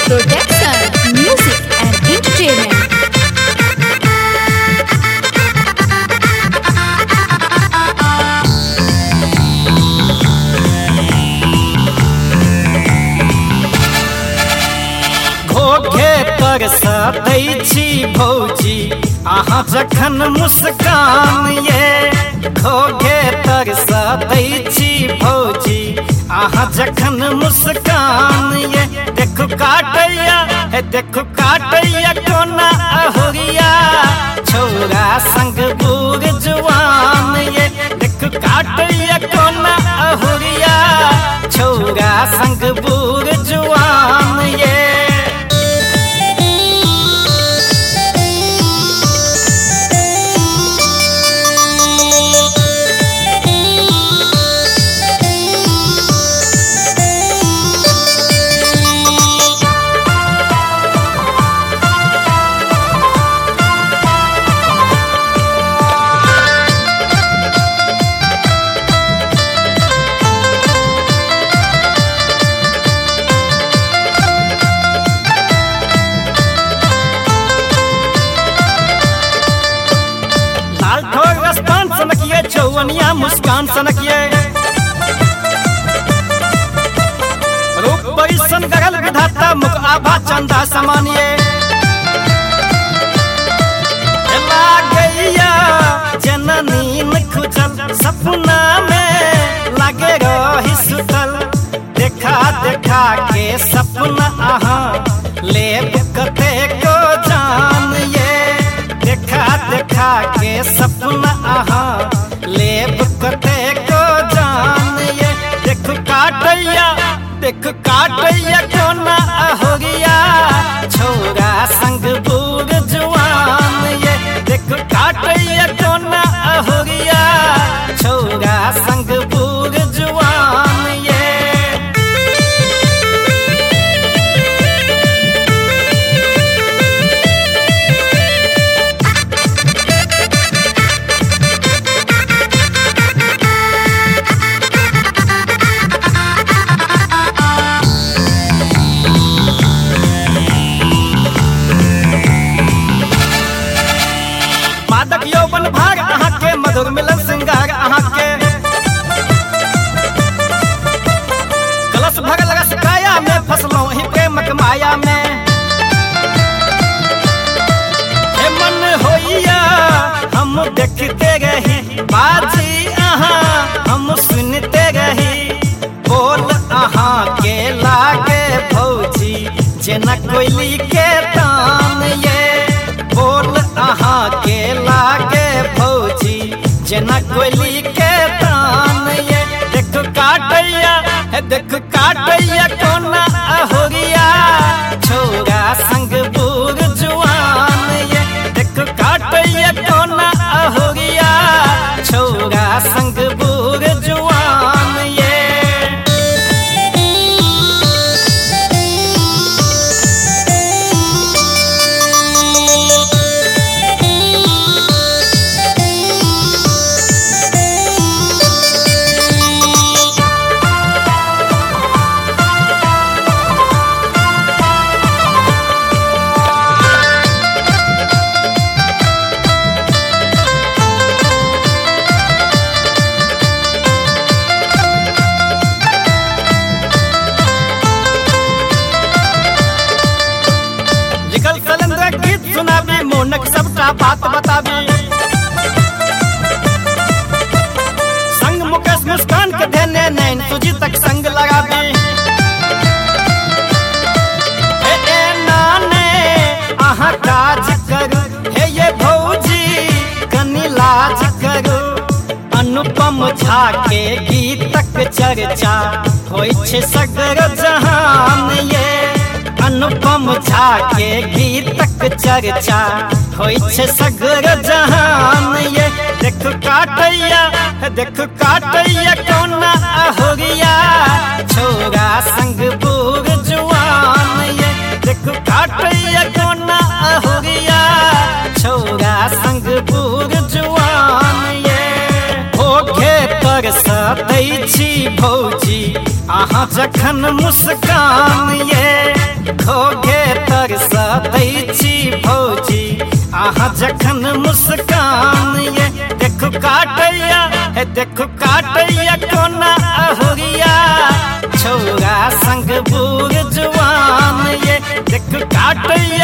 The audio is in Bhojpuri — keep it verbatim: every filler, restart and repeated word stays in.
Production, music and entertainment. घोघे तरसा दै छी भौजी अहाँ जखन मुस्कान ये घोघे तरसा दै छी भौजी अहाँ जखन मुस्कान ये देखो काटैया हे देखो काटैया कोना अहुरिया छौरा संग बूढ़ जवान ये देखो काटैया कोना अहुरिया छौरा संग बूढ़ जवान ये सनकिए चौवनिया मुस्कान सनकिए रूप परिसन गगल विधाता मुख आभा चंदा समानिए लागैया जननी खुजल सपना में लागे रही सुतल देखा देखा के सपना अहाँ लेब कते को जान ये देखा देखा के सपना अहाँ लेब कते को जान ये देख काटैया देख काटैया कोना अहुरिया छौरा संग बूढ़ जवान ये देख काटैया कोना अहुरिया छौरा संग बूढ़ जवान ये मादक यौवन भाग अहाँ के मधुर मिलन श्रृंगार अहाँ के कलश भरल रस काया में फसलों ही प्रेमक माया में हे मन होइया हम देखते रही बाजी अहाँ हम सुनते रही बोल अहाँ के लागे भौजी जेना कोयली के तान ये बोल अहाँ के लागे भौजी जेना कोयली के तान ये देख काटैया हे देख काटैया कोना अहुरिया छौरा संग बूढ़ जवान ये देख काटैया कोना अहुरिया छौरा संग बूढ़ जवान ये मोनक सबटा बात बताबी संग मुकेश मुस्कान के देने नैन तुझी तक संग लगाबी हे ए नाने अहाँ काज करू हे ये भौजी कनी लाज करू अनुपम झा के गीतक चर्चा होइ छै सगर जहान ये अनुपम झा के गीतक चर्चा होइ छै सगर जहान ये देख काटैया देख काटैया कोना अहुरिया छौरा संग बूढ़ जवान ये देख काटैया कोना अहुरिया छौरा संग बूढ़ जवान ये घोघे तरसा दै छी भौजी अहाँ जखन मुस्कान ये खोगे तरसा दै छी भौजी आहा जखन मुस्कान ये देखो काटैया हे देखो काटैया कोना अहुरिया छौरा संग बूढ़ जवान ये देखो काटैया